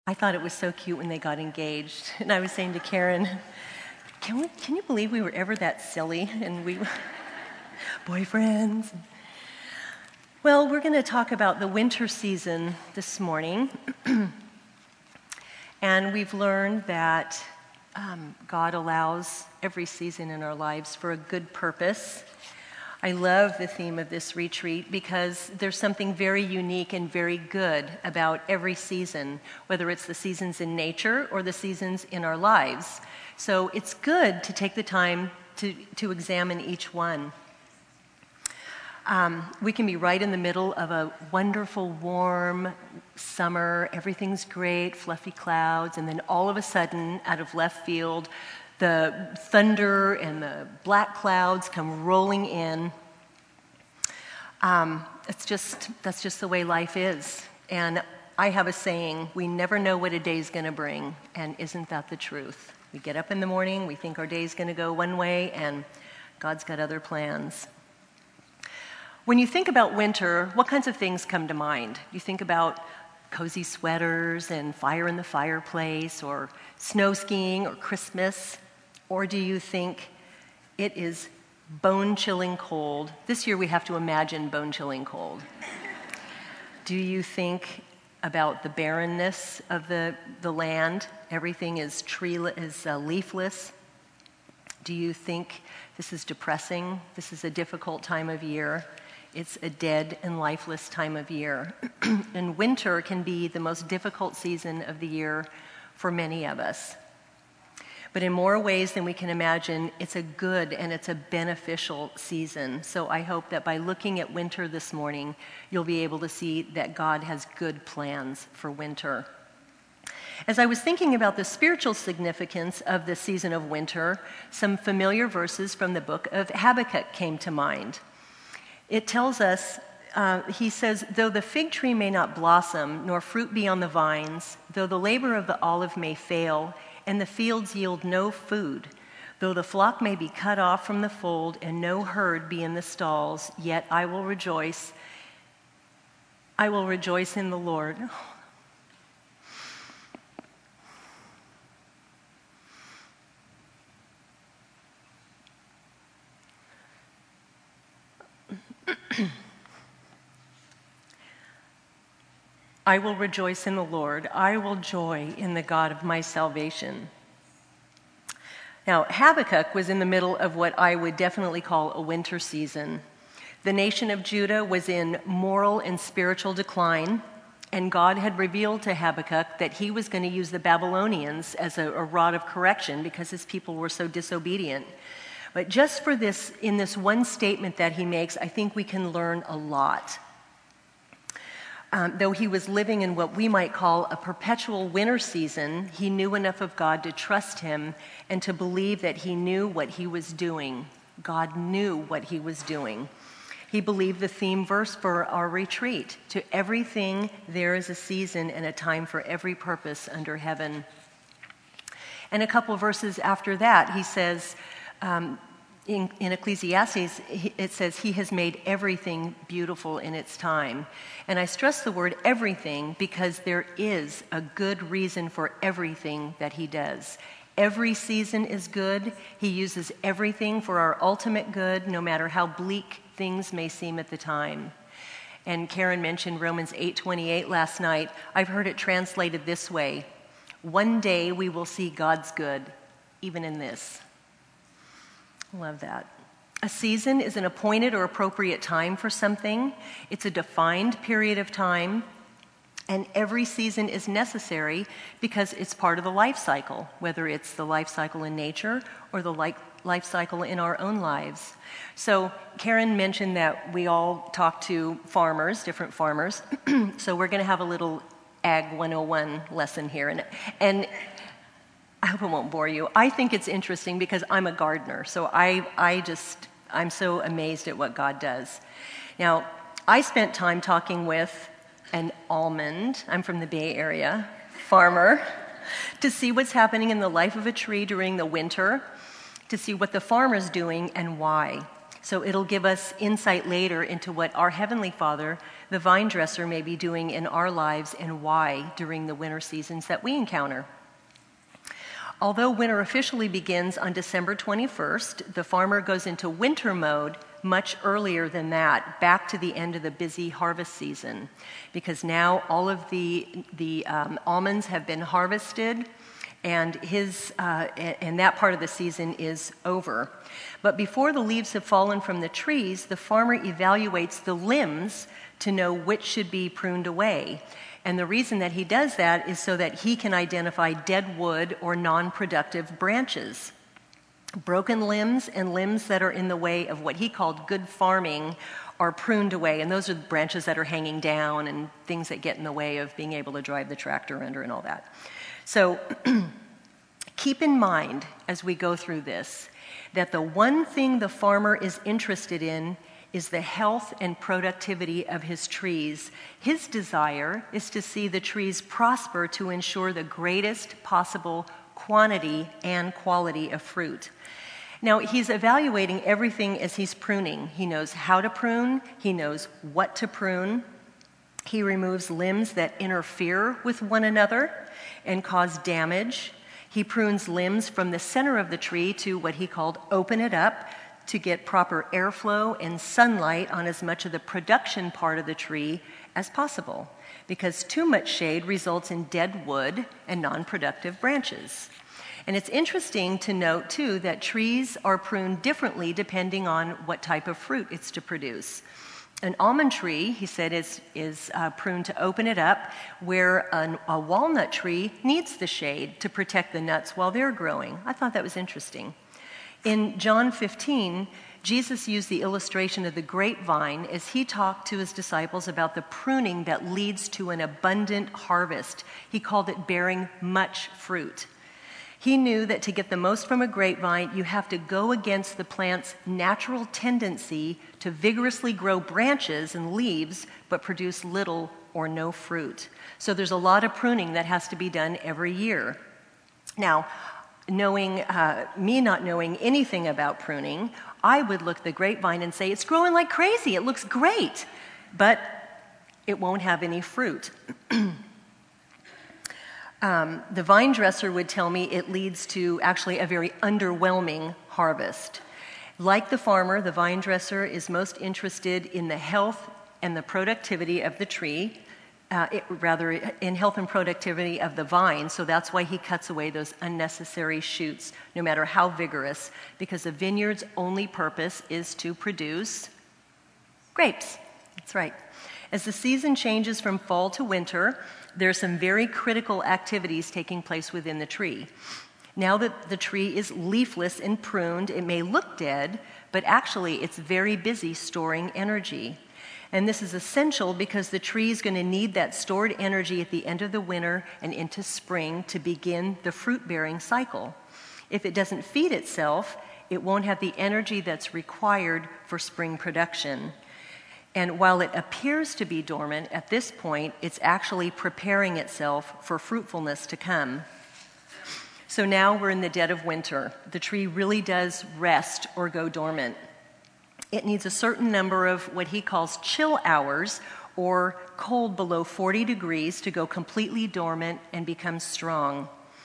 I thought it was so cute when they got engaged. And I was saying to Karen, can you believe we were ever that silly and we boyfriends? Well, we're going to talk about the winter season this morning. And we've learned that God allows every season in our lives for a good purpose. I love the theme of this retreat because there's something very unique and very good about every season, whether it's the seasons in nature or the seasons in our lives. So it's good to take the time to examine each one. We can be right in the middle of a wonderful, warm summer. Everything's great, fluffy clouds, and then all of a sudden, out of left field, the thunder and the black clouds come rolling in. That's just the way life is. And I have a saying, we never know what a day's going to bring, and isn't that the truth? We get up in the morning, we think our day's going to go one way, and God's got other plans. When you think about winter, what kinds of things come to mind? You think about cozy sweaters and fire in the fireplace, or snow skiing, or Christmas? Or do you think it is bone-chilling cold? This year we have to imagine bone-chilling cold. Do you think about the barrenness of the land? Everything is leafless. Do you think this is depressing? This is a difficult time of year. It's a dead and lifeless time of year. And winter can be the most difficult season of the year for many of us. But in more ways than we can imagine, it's a good and it's a beneficial season. So I hope that by looking at winter this morning, you'll be able to see that God has good plans for winter. As I was thinking about the spiritual significance of the season of winter, some familiar verses from the book of Habakkuk came to mind. It tells us, he says, though the fig tree may not blossom, nor fruit be on the vines, though the labor of the olive may fail, and the fields yield no food, though the flock may be cut off from the fold, and no herd be in the stalls, yet I will rejoice. I will rejoice in the Lord. I will rejoice in the Lord. I will joy in the God of my salvation. Now, Habakkuk was in the middle of what I would definitely call a winter season. The nation of Judah was in moral and spiritual decline, and God had revealed to Habakkuk that he was going to use the Babylonians as a rod of correction because his people were so disobedient. But just for this, in this one statement that he makes, I think we can learn a lot. Though he was living in what we might call a perpetual winter season, he knew enough of God to trust him and to believe that he knew what he was doing. God knew what he was doing. He believed the theme verse for our retreat, to everything there is a season and a time for every purpose under heaven. And a couple verses after that, he says, in Ecclesiastes, it says, he has made everything beautiful in its time. And I stress the word everything because there is a good reason for everything that he does. Every season is good. He uses everything for our ultimate good, no matter how bleak things may seem at the time. And Karen mentioned Romans 8:28 last night. I've heard it translated this way: one day we will see God's good, even in this. Love that. A season is an appointed or appropriate time for something. It's a defined period of time, and every season is necessary because it's part of the life cycle, whether it's the life cycle in nature or the life cycle in our own lives. So Karen mentioned that we all talk to farmers, different farmers, so we're going to have a little Ag 101 lesson here. And I hope it won't bore you. I think it's interesting because I'm a gardener, so I'm so amazed at what God does. Now, I spent time talking with an almond, I'm from the Bay Area, farmer, to see what's happening in the life of a tree during the winter, to see what the farmer's doing and why. So it'll give us insight later into what our Heavenly Father, the vine dresser, may be doing in our lives and why during the winter seasons that we encounter. Although winter officially begins on December 21st, the farmer goes into winter mode much earlier than that, back to the end of the busy harvest season, because now all of the almonds have been harvested, and that part of the season is over. But before the leaves have fallen from the trees, the farmer evaluates the limbs to know which should be pruned away. And the reason that he does that is so that he can identify dead wood or non-productive branches. Broken limbs and limbs that are in the way of what he called good farming are pruned away. And those are the branches that are hanging down and things that get in the way of being able to drive the tractor under and all that. So keep in mind as we go through this that the one thing the farmer is interested in is the health and productivity of his trees. His desire is to see the trees prosper to ensure the greatest possible quantity and quality of fruit. Now, he's evaluating everything as he's pruning. He knows how to prune. He knows what to prune. He removes limbs that interfere with one another and cause damage. He prunes limbs from the center of the tree to what he called open it up, to get proper airflow and sunlight on as much of the production part of the tree as possible, because too much shade results in dead wood and non-productive branches. And it's interesting to note, too, that trees are pruned differently depending on what type of fruit it's to produce. An almond tree, he said, is pruned to open it up, where a walnut tree needs the shade to protect the nuts while they're growing. I thought that was interesting. In John 15, Jesus used the illustration of the grapevine as he talked to his disciples about the pruning that leads to an abundant harvest. He called it bearing much fruit. He knew that to get the most from a grapevine, you have to go against the plant's natural tendency to vigorously grow branches and leaves, but produce little or no fruit. So there's a lot of pruning that has to be done every year. Now, me not knowing anything about pruning, I would look at the grapevine and say, it's growing like crazy, it looks great, but it won't have any fruit. The vine dresser would tell me it leads to actually a very underwhelming harvest. Like the farmer, the vine dresser is most interested in the health and the productivity of the tree, in health and productivity of the vine, so that's why he cuts away those unnecessary shoots, no matter how vigorous, because the vineyard's only purpose is to produce grapes. That's right. As the season changes from fall to winter, there are some very critical activities taking place within the tree. Now that the tree is leafless and pruned, it may look dead, but actually it's very busy storing energy. And this is essential because the tree is going to need that stored energy at the end of the winter and into spring to begin the fruit-bearing cycle. If it doesn't feed itself, it won't have the energy that's required for spring production. And while it appears to be dormant at this point, it's actually preparing itself for fruitfulness to come. So now we're in the dead of winter. The tree really does rest or go dormant. It needs a certain number of what he calls chill hours, or cold below 40 degrees, to go completely dormant and become strong.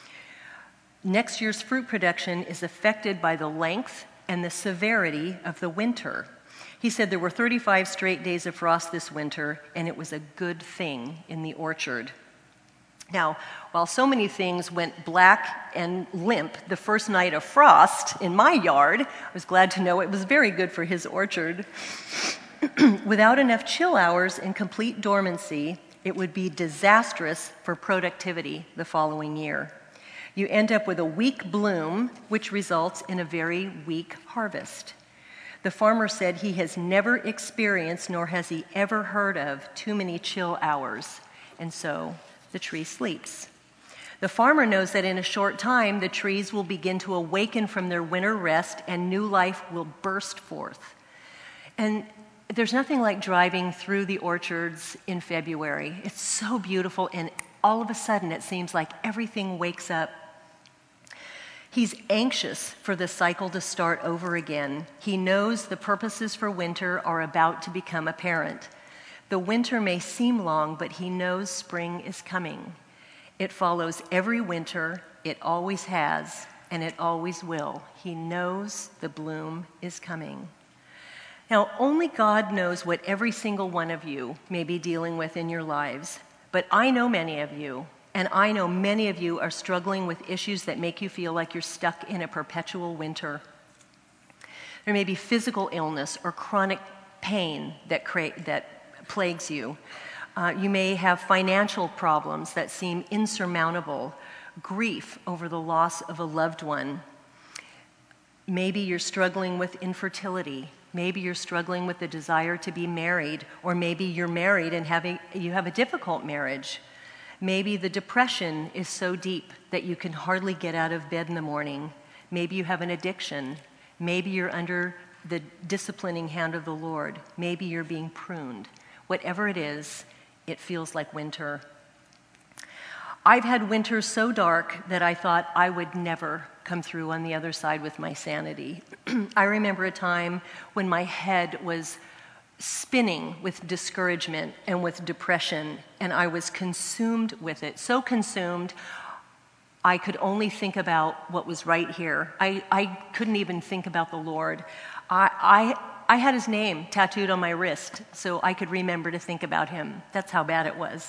Next year's fruit production is affected by the length and the severity of the winter. He said there were 35 straight days of frost this winter, and it was a good thing in the orchard. Now, while so many things went black and limp the first night of frost in my yard, I was glad to know it was very good for his orchard. Without enough chill hours and complete dormancy, it would be disastrous for productivity the following year. You end up with a weak bloom, which results in a very weak harvest. The farmer said he has never experienced, nor has he ever heard of, too many chill hours, and so the tree sleeps. The farmer knows that in a short time, the trees will begin to awaken from their winter rest and new life will burst forth. And there's nothing like driving through the orchards in February. It's so beautiful, and all of a sudden it seems like everything wakes up. He's anxious for the cycle to start over again. He knows the purposes for winter are about to become apparent. The winter may seem long, but he knows spring is coming. It follows every winter, it always has, and it always will. He knows the bloom is coming. Now, only God knows what every single one of you may be dealing with in your lives, but I know many of you, and I know many of you are struggling with issues that make you feel like you're stuck in a perpetual winter. There may be physical illness or chronic pain that plagues you. You may have financial problems that seem insurmountable, grief over the loss of a loved one. Maybe you're struggling with infertility. Maybe you're struggling with the desire to be married, or maybe you're married and you have a difficult marriage. Maybe the depression is so deep that you can hardly get out of bed in the morning. Maybe you have an addiction. Maybe you're under the disciplining hand of the Lord. Maybe you're being pruned. Whatever it is, it feels like winter. I've had winters so dark that I thought I would never come through on the other side with my sanity. I remember a time when my head was spinning with discouragement and with depression, and I was consumed with it. So consumed, I could only think about what was right here. I couldn't even think about the Lord. I had his name tattooed on my wrist so I could remember to think about him. That's how bad it was.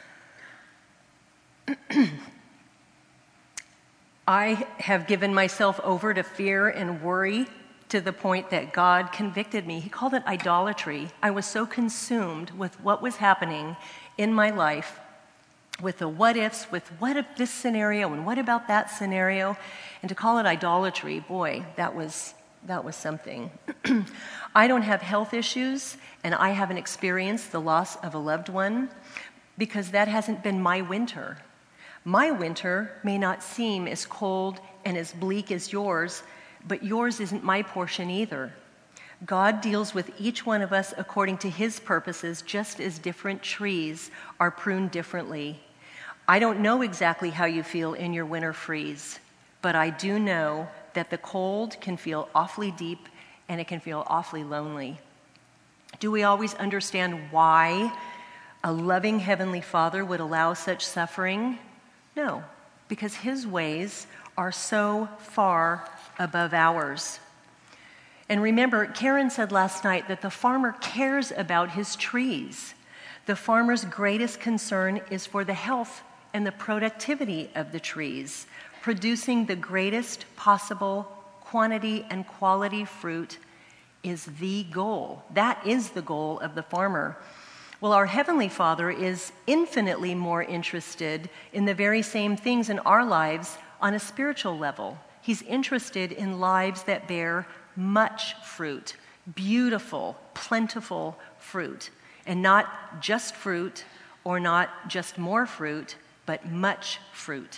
I have given myself over to fear and worry to the point that God convicted me. He called it idolatry. I was so consumed with what was happening in my life, with the what ifs, with what if this scenario and what about that scenario, and to call it idolatry, boy, that was something. I don't have health issues, and I haven't experienced the loss of a loved one because that hasn't been my winter. My winter may not seem as cold and as bleak as yours, but yours isn't my portion either. God deals with each one of us according to his purposes, just as different trees are pruned differently. I don't know exactly how you feel in your winter freeze, but I do know that the cold can feel awfully deep and it can feel awfully lonely. Do we always understand why a loving Heavenly Father would allow such suffering? No, because his ways are so far above ours. And remember, Karen said last night that the farmer cares about his trees. The farmer's greatest concern is for the health and the productivity of the trees, producing the greatest possible quantity and quality fruit is the goal. That is the goal of the farmer. Well, our Heavenly Father is infinitely more interested in the very same things in our lives on a spiritual level. He's interested in lives that bear much fruit, beautiful, plentiful fruit, and not just fruit or not just more fruit, but much fruit.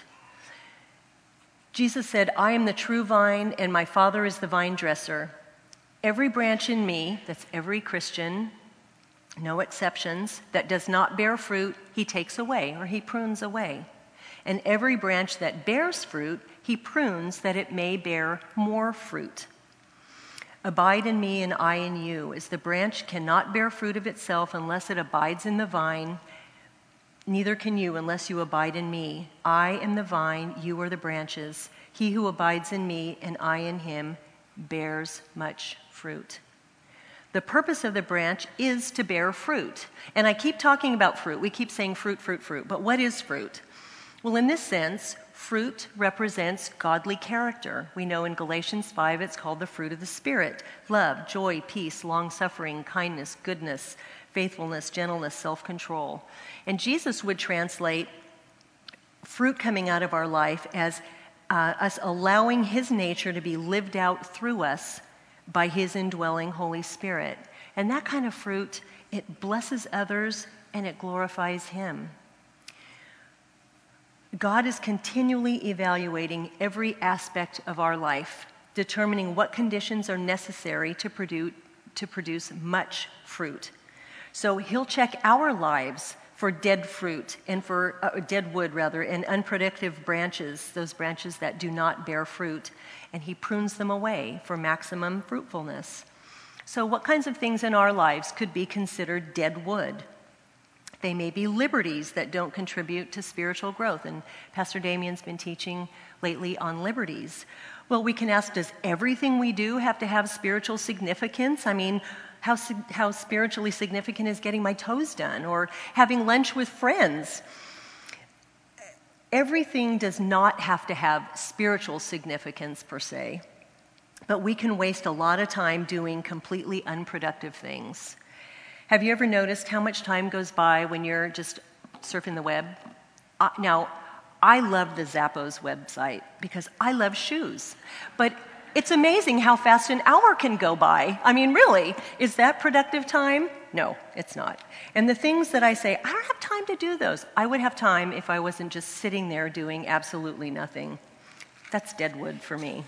Jesus said, "I am the true vine and my Father is the vine dresser. Every branch in me," that's every Christian, no exceptions, "that does not bear fruit, he takes away," or he prunes away. "And every branch that bears fruit, he prunes that it may bear more fruit. Abide in me and I in you. As the branch cannot bear fruit of itself unless it abides in the vine, neither can you unless you abide in me. I am the vine, you are the branches. He who abides in me and I in him bears much fruit." The purpose of the branch is to bear fruit. And I keep talking about fruit. We keep saying fruit, fruit, fruit. But what is fruit? Well, in this sense, fruit represents godly character. We know in Galatians 5 it's called the fruit of the Spirit: love, joy, peace, long-suffering, kindness, goodness, faithfulness, gentleness, self-control. And Jesus would translate fruit coming out of our life as us allowing his nature to be lived out through us by his indwelling Holy Spirit. And that kind of fruit, it blesses others and it glorifies him. God is continually evaluating every aspect of our life, determining what conditions are necessary to produce much fruit. So he'll check our lives for dead fruit and for dead wood rather, and unproductive branches, those branches that do not bear fruit, and he prunes them away for maximum fruitfulness. So what kinds of things in our lives could be considered dead wood? They may be liberties that don't contribute to spiritual growth, and Pastor Damien's been teaching lately on liberties. Well, we can ask, does everything we do have to have spiritual significance? I mean, how spiritually significant is getting my toes done or having lunch with friends? Everything does not have to have spiritual significance per se, but we can waste a lot of time doing completely unproductive things. Have you ever noticed how much time goes by when you're just surfing the web? Now, I love the Zappos website because I love shoes, but it's amazing how fast an hour can go by. I mean, really, is that productive time? No, it's not. And the things that I say, I don't have time to do those. I would have time if I wasn't just sitting there doing absolutely nothing. That's dead wood for me.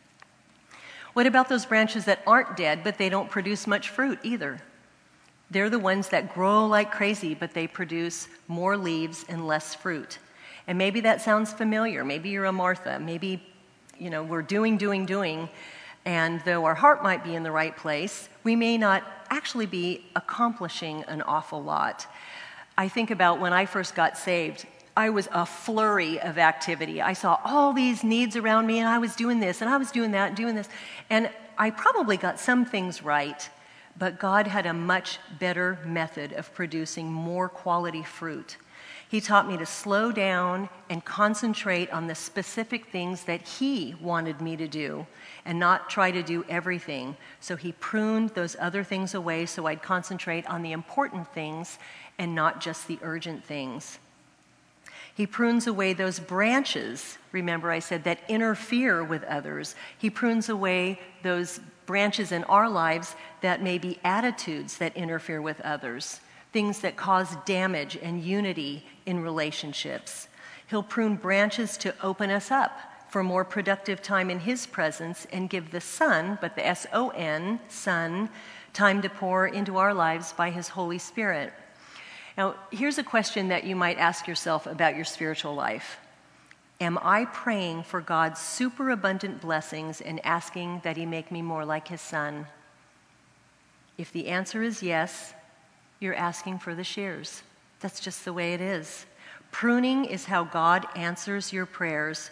What about those branches that aren't dead, but they don't produce much fruit either? They're the ones that grow like crazy, but they produce more leaves and less fruit. And maybe that sounds familiar. Maybe you're a Martha. Maybe, we're doing, and though our heart might be in the right place, we may not actually be accomplishing an awful lot. I think about when I first got saved, I was a flurry of activity. I saw all these needs around me, and I was doing this, and I was doing that, and doing this. And I probably got some things right, but God had a much better method of producing more quality fruit. He taught me to slow down and concentrate on the specific things that He wanted me to do and not try to do everything. So He pruned those other things away so I'd concentrate on the important things and not just the urgent things. He prunes away those branches, remember I said, that interfere with others. He prunes away those branches in our lives that may be attitudes that interfere with others, things that cause damage and unity in relationships. He'll prune branches to open us up for more productive time in His presence and give the Son, but the S-O-N, Son, time to pour into our lives by His Holy Spirit. Now, here's a question that you might ask yourself about your spiritual life. Am I praying for God's superabundant blessings and asking that He make me more like His Son? If the answer is yes, you're asking for the shears. That's just the way it is. Pruning is how God answers your prayers,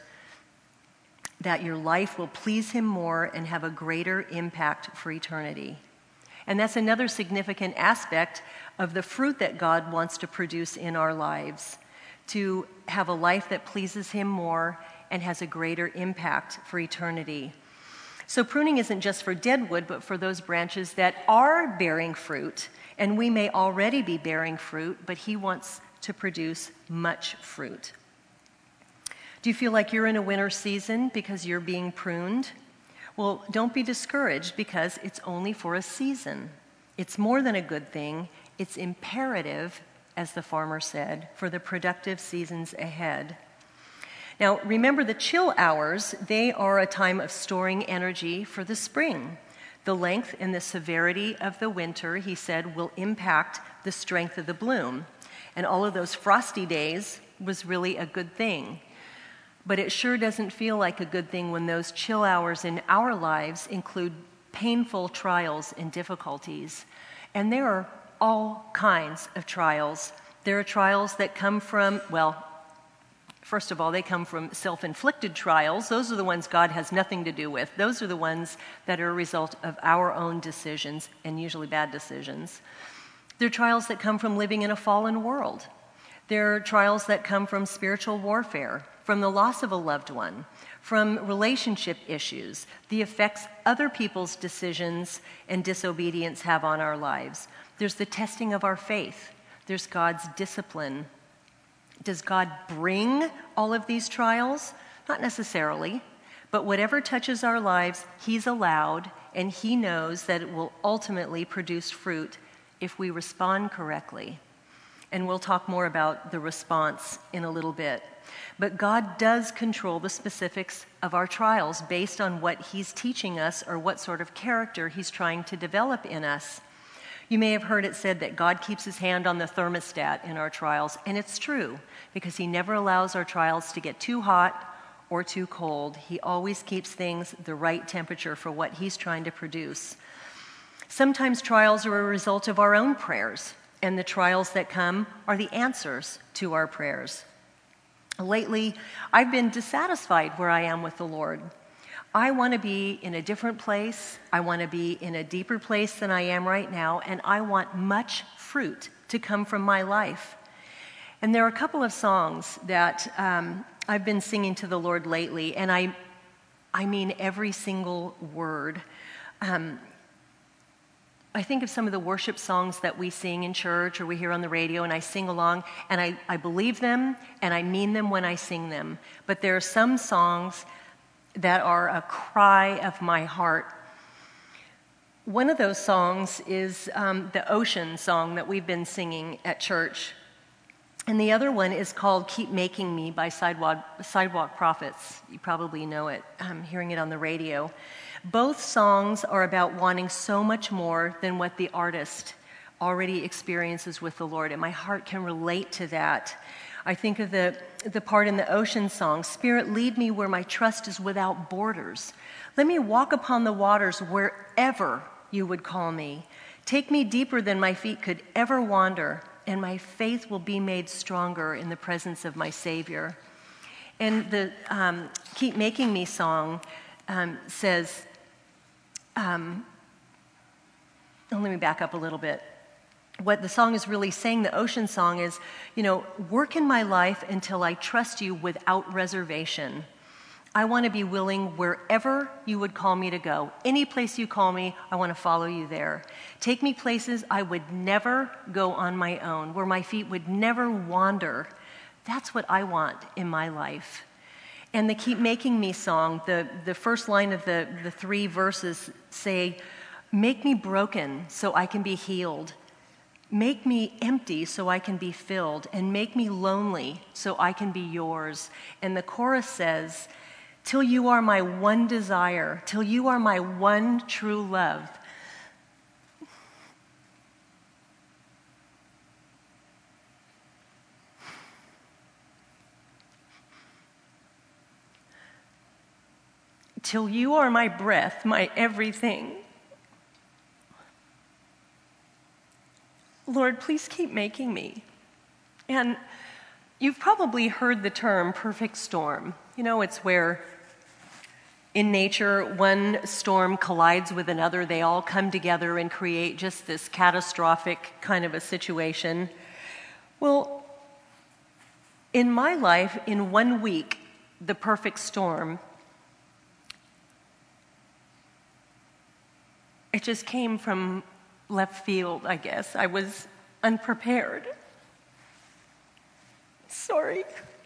that your life will please Him more and have a greater impact for eternity. And that's another significant aspect of the fruit that God wants to produce in our lives, to have a life that pleases Him more and has a greater impact for eternity. So pruning isn't just for dead wood, but for those branches that are bearing fruit. And we may already be bearing fruit, but He wants to produce much fruit. Do you feel like you're in a winter season because you're being pruned? Well, don't be discouraged because it's only for a season. It's more than a good thing. It's imperative, as the farmer said, for the productive seasons ahead. Now, remember the chill hours, they are a time of storing energy for the spring. The length and the severity of the winter, he said, will impact the strength of the bloom. And all of those frosty days was really a good thing. But it sure doesn't feel like a good thing when those chill hours in our lives include painful trials and difficulties. And there are all kinds of trials. There are trials that come from, first of all, they come from self-inflicted trials. Those are the ones God has nothing to do with. Those are the ones that are a result of our own decisions, and usually bad decisions. There are trials that come from living in a fallen world. There are trials that come from spiritual warfare, from the loss of a loved one, from relationship issues, the effects other people's decisions and disobedience have on our lives. There's the testing of our faith. There's God's discipline. Does God bring all of these trials? Not necessarily, but whatever touches our lives, He's allowed, and He knows that it will ultimately produce fruit if we respond correctly. And we'll talk more about the response in a little bit. But God does control the specifics of our trials based on what He's teaching us or what sort of character He's trying to develop in us. You may have heard it said that God keeps his hand on the thermostat in our trials, and it's true, because he never allows our trials to get too hot or too cold. He always keeps things the right temperature for what he's trying to produce. Sometimes trials are a result of our own prayers, and the trials that come are the answers to our prayers. Lately, I've been dissatisfied where I am with the Lord. I want to be in a different place. I want to be in a deeper place than I am right now, and I want much fruit to come from my life. And there are a couple of songs that I've been singing to the Lord lately, and I mean every single word. I think of some of the worship songs that we sing in church or we hear on the radio, and I sing along, and I believe them, and I mean them when I sing them. But there are some songs that are a cry of my heart. One of those songs is the Ocean song that we've been singing at church. And the other one is called Keep Making Me by Sidewalk Prophets. You probably know it. I'm hearing it on the radio. Both songs are about wanting so much more than what the artist already experiences with the Lord, and my heart can relate to that. I think of the part in the Ocean song, Spirit, lead me where my trust is without borders. Let me walk upon the waters wherever you would call me. Take me deeper than my feet could ever wander, and my faith will be made stronger in the presence of my Savior. And the Keep Making Me song says, let me back up a little bit. What the song is really saying, the Ocean song, is, work in my life until I trust you without reservation. I want to be willing wherever you would call me to go. Any place you call me, I want to follow you there. Take me places I would never go on my own, where my feet would never wander. That's what I want in my life. And the Keep Making Me song, the first line of the 3 verses say, make me broken so I can be healed. Make me empty so I can be filled, and make me lonely so I can be yours. And the chorus says, till you are my one desire, till you are my one true love. Till you are my breath, my everything. Lord, please keep making me. And you've probably heard the term perfect storm. It's where in nature one storm collides with another. They all come together and create just this catastrophic kind of a situation. Well, in my life, in 1 week, the perfect storm, it just came from left field, I guess. I was unprepared. Sorry.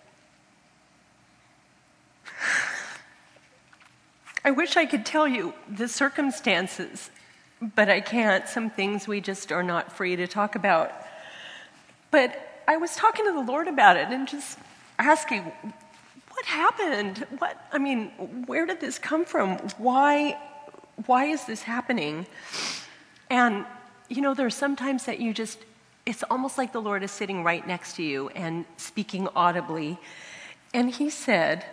I wish I could tell you the circumstances, but I can't. Some things we just are not free to talk about. But I was talking to the Lord about it and just asking, what happened? Where did this come from? Why is this happening? And, there are sometimes that it's almost like the Lord is sitting right next to you and speaking audibly. And he said,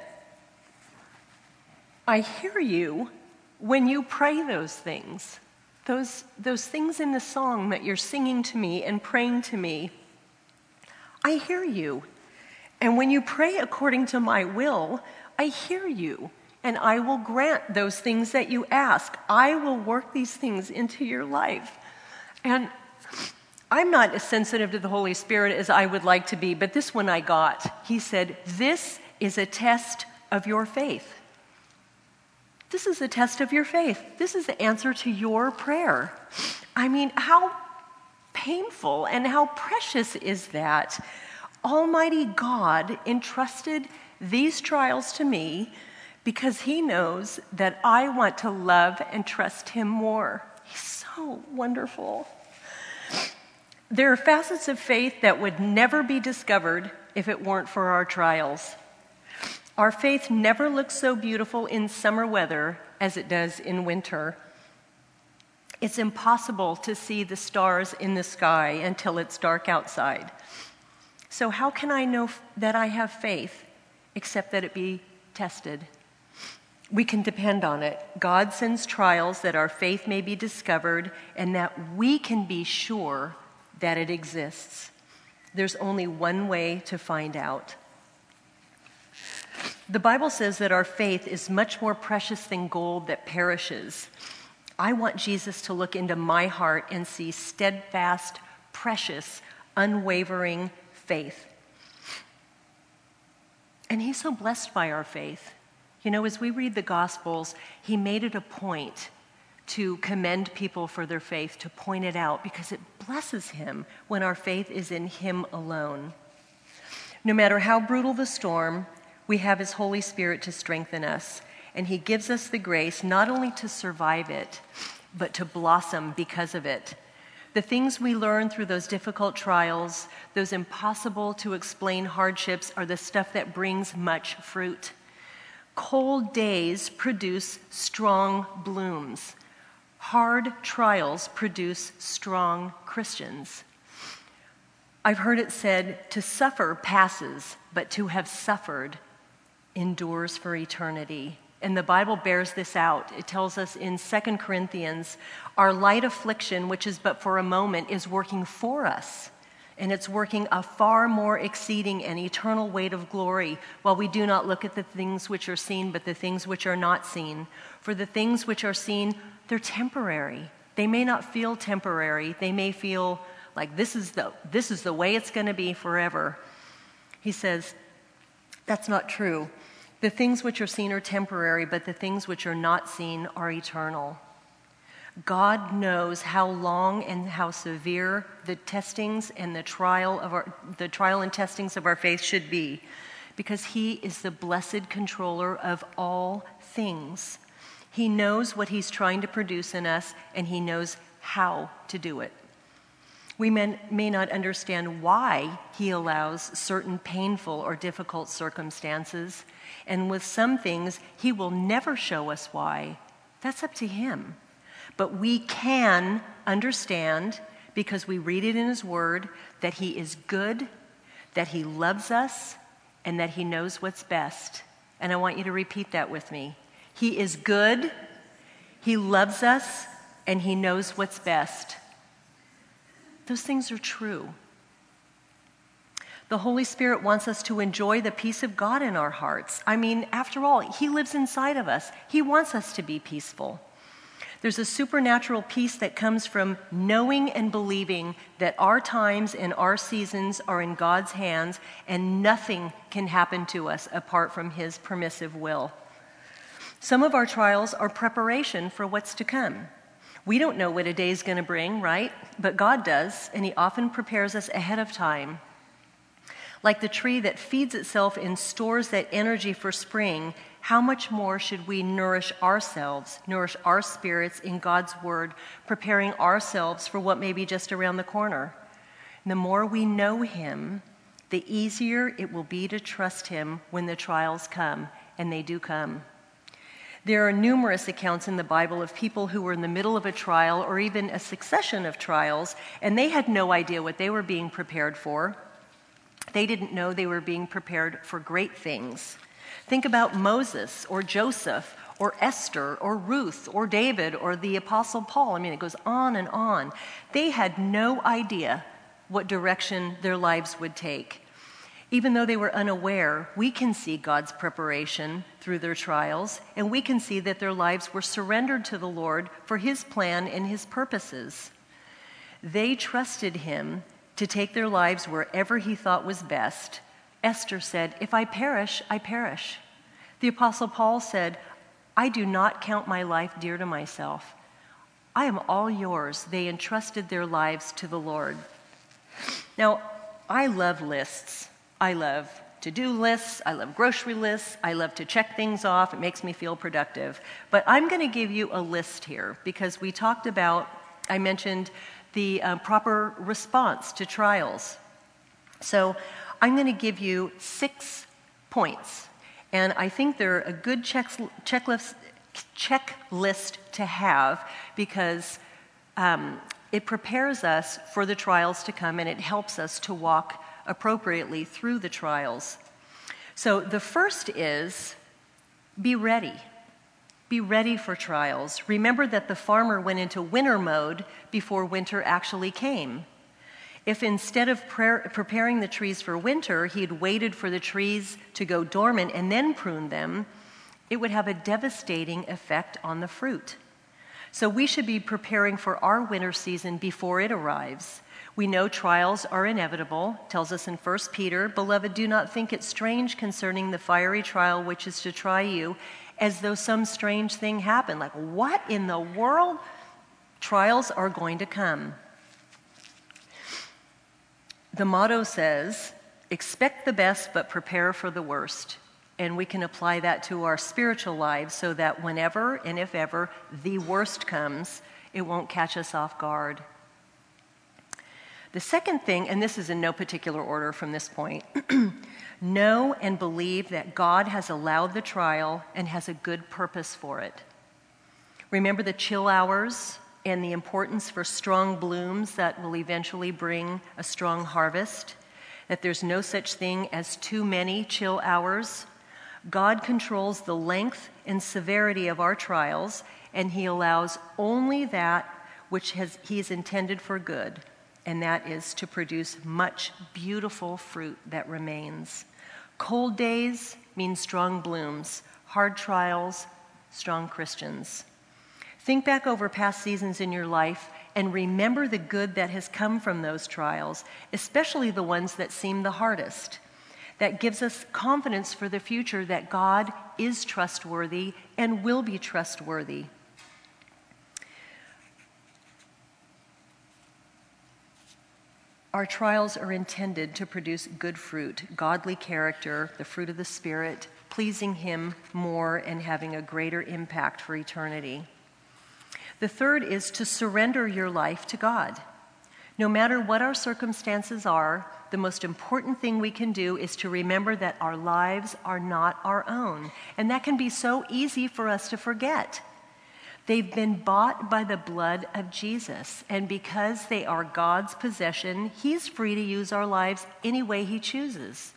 I hear you when you pray those things. Those things in the song that you're singing to me and praying to me. I hear you. And when you pray according to my will, I hear you. And I will grant those things that you ask. I will work these things into your life. And I'm not as sensitive to the Holy Spirit as I would like to be, but this one I got. He said, this is a test of your faith. This is a test of your faith. This is the answer to your prayer. How painful and how precious is that? Almighty God entrusted these trials to me because he knows that I want to love and trust him more. He's so wonderful. There are facets of faith that would never be discovered if it weren't for our trials. Our faith never looks so beautiful in summer weather as it does in winter. It's impossible to see the stars in the sky until it's dark outside. So how can I know that I have faith except that it be tested? We can depend on it. God sends trials that our faith may be discovered and that we can be sure that it exists. There's only one way to find out. The Bible says that our faith is much more precious than gold that perishes. I want Jesus to look into my heart and see steadfast, precious, unwavering faith. And he's so blessed by our faith. You know, as we read the Gospels, he made it a point to commend people for their faith, to point it out, because it blesses him when our faith is in him alone. No matter how brutal the storm, we have his Holy Spirit to strengthen us, and he gives us the grace not only to survive it, but to blossom because of it. The things we learn through those difficult trials, those impossible to explain hardships, are the stuff that brings much fruit. Cold days produce strong blooms. Hard trials produce strong Christians. I've heard it said, to suffer passes, but to have suffered endures for eternity. And the Bible bears this out. It tells us in 2 Corinthians, our light affliction, which is but for a moment, is working for us. And it's working a far more exceeding and eternal weight of glory, while we do not look at the things which are seen, but the things which are not seen. For the things which are seen, they're temporary. They may not feel temporary. They may feel like this is the way it's going to be forever. He says, that's not true. The things which are seen are temporary, but the things which are not seen are eternal. God knows how long and how severe the testings and the trial and testings of our faith should be, because he is the blessed controller of all things. He knows what he's trying to produce in us, and he knows how to do it. We may not understand why he allows certain painful or difficult circumstances, and with some things, he will never show us why. That's up to him. But we can understand, because we read it in his word, that he is good, that he loves us, and that he knows what's best. And I want you to repeat that with me. He is good, he loves us, and he knows what's best. Those things are true. The Holy Spirit wants us to enjoy the peace of God in our hearts. I mean, after all, he lives inside of us. He wants us to be peaceful. There's a supernatural peace that comes from knowing and believing that our times and our seasons are in God's hands, and nothing can happen to us apart from his permissive will. Some of our trials are preparation for what's to come. We don't know what a day is going to bring, right? But God does, and he often prepares us ahead of time. Like the tree that feeds itself and stores that energy for spring, how much more should we nourish ourselves, nourish our spirits in God's word, preparing ourselves for what may be just around the corner? And the more we know him, the easier it will be to trust him when the trials come, and they do come. There are numerous accounts in the Bible of people who were in the middle of a trial or even a succession of trials, and they had no idea what they were being prepared for. They didn't know they were being prepared for great things. Think about Moses or Joseph or Esther or Ruth or David or the Apostle Paul. I mean, it goes on and on. They had no idea what direction their lives would take. Even though they were unaware, we can see God's preparation through their trials, and we can see that their lives were surrendered to the Lord for his plan and his purposes. They trusted him to take their lives wherever he thought was best. Esther said, "If I perish, I perish." The Apostle Paul said, "I do not count my life dear to myself. I am all yours." They entrusted their lives to the Lord. Now, I love lists. I love to-do lists. I love grocery lists. I love to check things off. It makes me feel productive. But I'm going to give you a list here because we talked about, I mentioned the proper response to trials. So I'm going to give you 6 points. And I think they're a good checklist to have, because It prepares us for the trials to come, and it helps us to walk appropriately through the trials. So the first is, be ready. Be ready for trials. Remember that the farmer went into winter mode before winter actually came. If instead of preparing the trees for winter, he had waited for the trees to go dormant and then pruned them, it would have a devastating effect on the fruit. So we should be preparing for our winter season before it arrives. We know trials are inevitable, tells us in 1 Peter, "Beloved, do not think it strange concerning the fiery trial which is to try you, as though some strange thing happened." Like, what in the world? Trials are going to come. The motto says, expect the best but prepare for the worst. And we can apply that to our spiritual lives so that whenever and if ever the worst comes, it won't catch us off guard. The second thing, and this is in no particular order from this point, know and believe that God has allowed the trial and has a good purpose for it. Remember the chill hours and the importance for strong blooms that will eventually bring a strong harvest, that there's no such thing as too many chill hours. God controls the length and severity of our trials, and he allows only that which he has intended for good, and that is to produce much beautiful fruit that remains. Cold days mean strong blooms. Hard trials, strong Christians. Think back over past seasons in your life and remember the good that has come from those trials, especially the ones that seem the hardest. That gives us confidence for the future that God is trustworthy and will be trustworthy. Our trials are intended to produce good fruit, godly character, the fruit of the Spirit, pleasing him more and having a greater impact for eternity. The third is to surrender your life to God. No matter what our circumstances are, the most important thing we can do is to remember that our lives are not our own. And that can be so easy for us to forget. They've been bought by the blood of Jesus. And because they are God's possession, he's free to use our lives any way he chooses.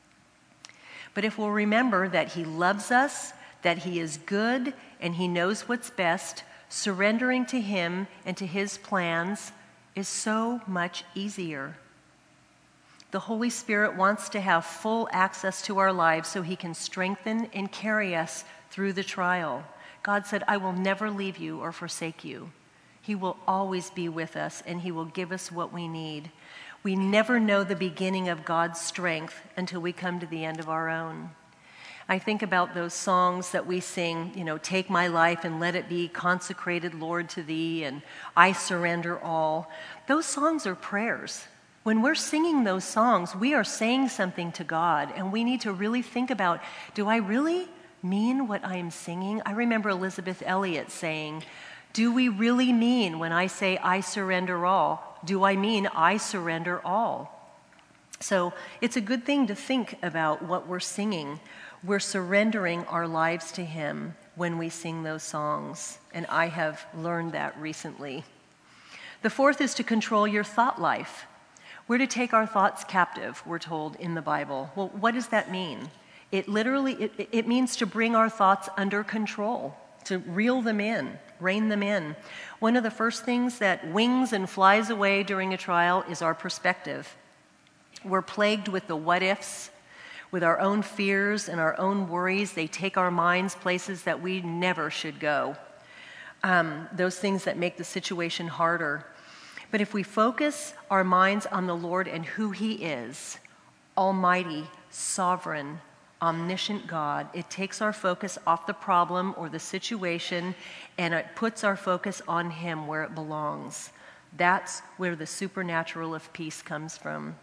But if we'll remember that he loves us, that he is good, and he knows what's best, surrendering to him and to his plans is so much easier. The Holy Spirit wants to have full access to our lives so he can strengthen and carry us through the trial. God said, "I will never leave you or forsake you." He will always be with us, and he will give us what we need. We never know the beginning of God's strength until we come to the end of our own. I think about those songs that we sing, "Take my life and let it be consecrated, Lord, to thee," and "I surrender all." Those songs are prayers. When we're singing those songs, we are saying something to God, and we need to really think about, do I really mean what I am singing? I remember Elizabeth Elliot saying, "Do we really mean when I say I surrender all? Do I mean I surrender all?" So it's a good thing to think about what we're singing. We're surrendering our lives to him when we sing those songs, and I have learned that recently. The fourth is to control your thought life. We're to take our thoughts captive, we're told in the Bible. Well, what does that mean? It means to bring our thoughts under control, to reel them in, rein them in. One of the first things that wings and flies away during a trial is our perspective. We're plagued with the what-ifs, with our own fears and our own worries. They take our minds places that we never should go. Those things that make the situation harder. But if we focus our minds on the Lord and who he is, almighty, sovereign, omniscient God, it takes our focus off the problem or the situation, and it puts our focus on him where it belongs. That's where the supernatural of peace comes from.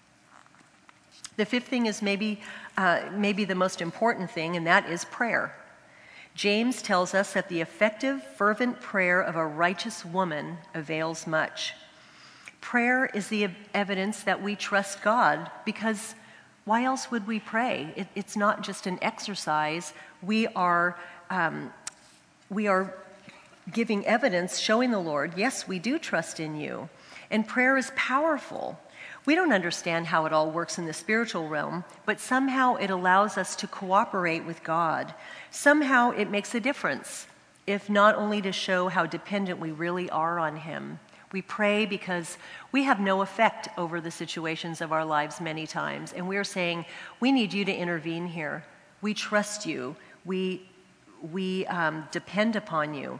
The fifth thing is maybe the most important thing, and that is prayer. James tells us that the effective, fervent prayer of a righteous woman avails much. Prayer is the evidence that we trust God, because why else would we pray? It's not just an exercise. We are giving evidence, showing the Lord, yes, we do trust in you. And prayer is powerful. We don't understand how it all works in the spiritual realm, but somehow it allows us to cooperate with God. Somehow it makes a difference, if not only to show how dependent we really are on Him. We pray because we have no effect over the situations of our lives many times, and we're saying, we need you to intervene here. We trust you. We depend upon you.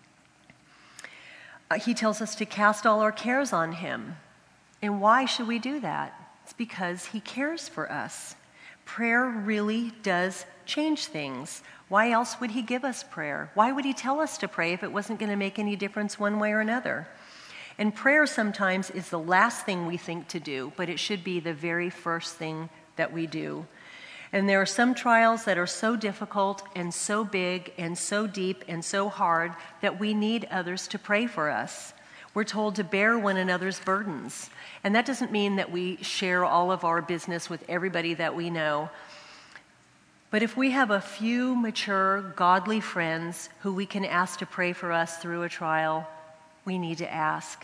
He tells us to cast all our cares on Him. And why should we do that? It's because He cares for us. Prayer really does change things. Why else would He give us prayer? Why would He tell us to pray if it wasn't going to make any difference one way or another? And prayer sometimes is the last thing we think to do, but it should be the very first thing that we do. And there are some trials that are so difficult and so big and so deep and so hard that we need others to pray for us. We're told to bear one another's burdens. And that doesn't mean that we share all of our business with everybody that we know. But if we have a few mature, godly friends who we can ask to pray for us through a trial, we need to ask.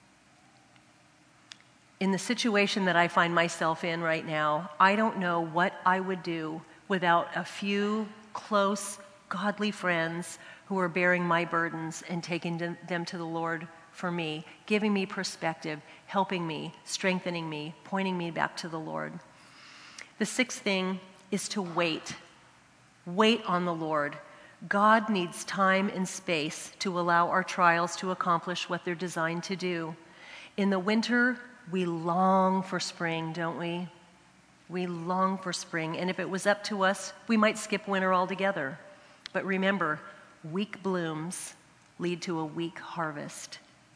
In the situation that I find myself in right now, I don't know what I would do without a few close, godly friends who are bearing my burdens and taking them to the Lord for me, giving me perspective, helping me, strengthening me, pointing me back to the Lord. The sixth thing is to wait. Wait on the Lord. God needs time and space to allow our trials to accomplish what they're designed to do. In the winter, we long for spring, don't we? We long for spring. And if it was up to us, we might skip winter altogether. But remember, weak blooms lead to a weak harvest.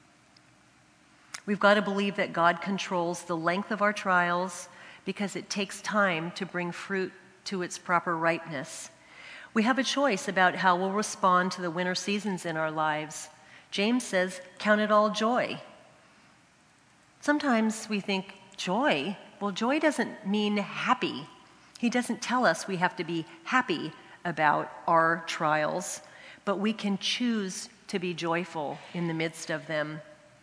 We've got to believe that God controls the length of our trials because it takes time to bring fruit to its proper ripeness. We have a choice about how we'll respond to the winter seasons in our lives. James says, count it all joy. Sometimes we think, joy? Well, joy doesn't mean happy. He doesn't tell us we have to be happy about our trials, but we can choose to be joyful in the midst of them,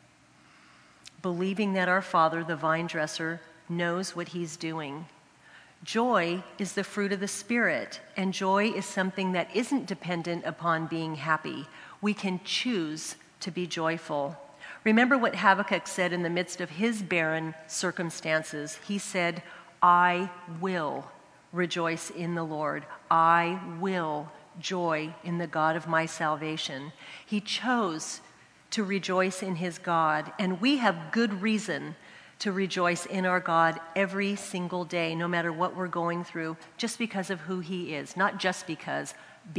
believing that our Father, the vine dresser, knows what He's doing. Joy is the fruit of the Spirit, and joy is something that isn't dependent upon being happy. We can choose to be joyful. Remember what Habakkuk said in the midst of his barren circumstances. He said, I will rejoice in the Lord. I will joy in the God of my salvation. He chose to rejoice in his God, and we have good reason to rejoice in our God every single day, no matter what we're going through, just because of who He is. Not just because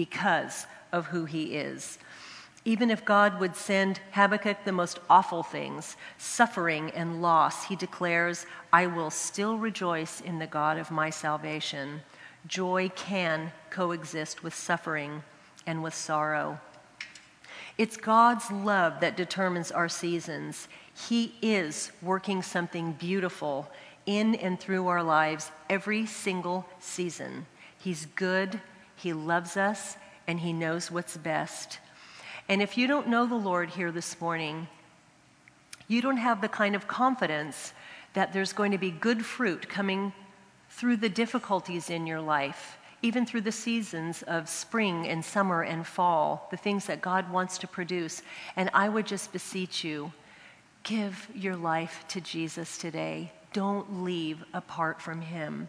of who He is. Even if God would send Habakkuk the most awful things, suffering and loss, he declares, I will still rejoice in the God of my salvation. Joy can coexist with suffering and with sorrow. It's God's love that determines our seasons. He is working something beautiful in and through our lives every single season. He's good, He loves us, and He knows what's best. And if you don't know the Lord here this morning, you don't have the kind of confidence that there's going to be good fruit coming through the difficulties in your life, even through the seasons of spring and summer and fall, the things that God wants to produce. And I would just beseech you, give your life to Jesus today. Don't leave apart from Him.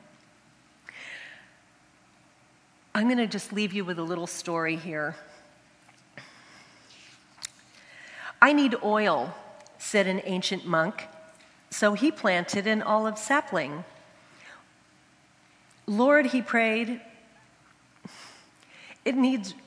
I'm going to just leave you with a little story here. I need oil, said an ancient monk, so he planted an olive sapling. Lord, he prayed, it needs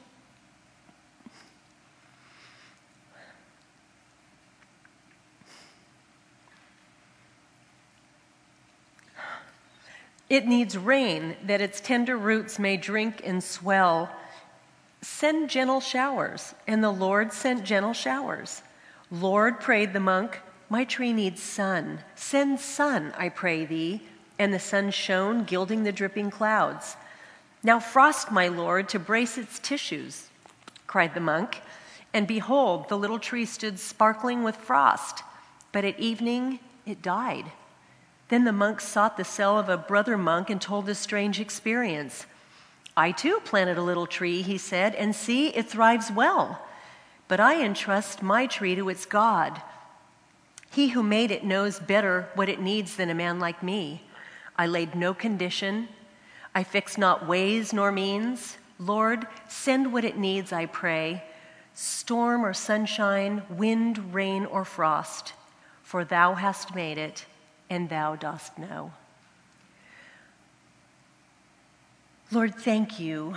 rain that its tender roots may drink and swell. Send gentle showers, and the Lord sent gentle showers. Lord, prayed the monk, my tree needs sun. Send sun, I pray thee. And the sun shone, gilding the dripping clouds. Now frost, my Lord, to brace its tissues, cried the monk. And behold, the little tree stood sparkling with frost, but at evening it died. Then the monk sought the cell of a brother monk and told this strange experience. I too planted a little tree, he said, and see, it thrives well. But I entrust my tree to its God. He who made it knows better what it needs than a man like me. I laid no condition. I fixed not ways nor means. Lord, send what it needs, I pray, storm or sunshine, wind, rain, or frost, for thou hast made it, and thou dost know. Lord, thank you.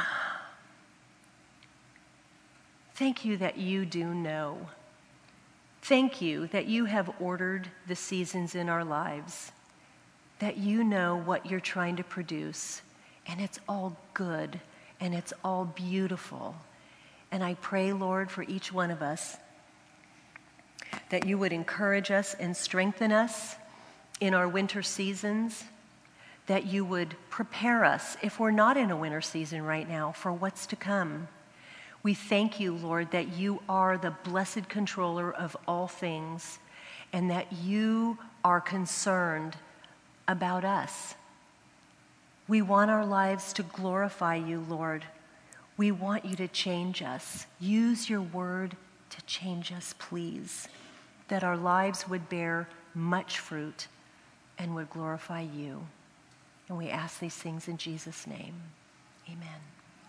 Thank you that you do know. Thank you that you have ordered the seasons in our lives, that you know what you're trying to produce, and it's all good, and it's all beautiful. And I pray, Lord, for each one of us, that you would encourage us and strengthen us in our winter seasons, that you would prepare us, if we're not in a winter season right now, for what's to come. We thank you, Lord, that you are the blessed controller of all things, and that you are concerned about us. We want our lives to glorify you, Lord. We want you to change us. Use your word to change us, please, that our lives would bear much fruit and would glorify you. And we ask these things in Jesus' name. Amen.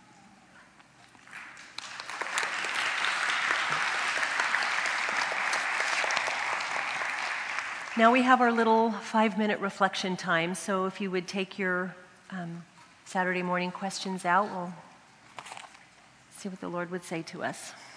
Now we have our little 5-minute reflection time, so if you would take your Saturday morning questions out, we'll see what the Lord would say to us.